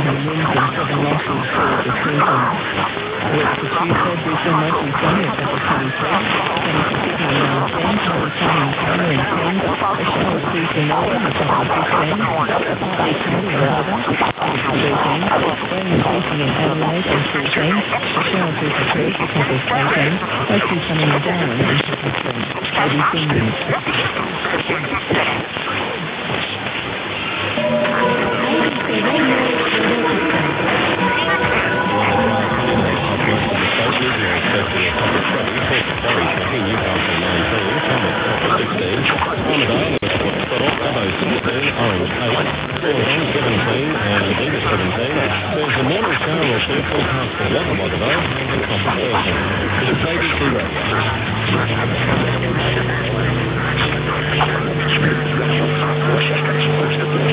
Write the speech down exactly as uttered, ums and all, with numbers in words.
heavy winds and sudden losses caused a sleeting. Winds to Tuesday, Brisbane mostly sunny at level twenty-three. Sunny to Sydney around ten, partly sunny in Canberra and ten. A shower or two for Melbourne at level fifteen. Partly cloudy in Hobart, thirteen. Rain increasing in Adelaide and fourteen. A shower or two for Perth at level eighteen. Mostly sunny in Darwin and fifty-three. A B C News. There's a morning shower or two forecast for Wagga and Copper It's A B C Radio.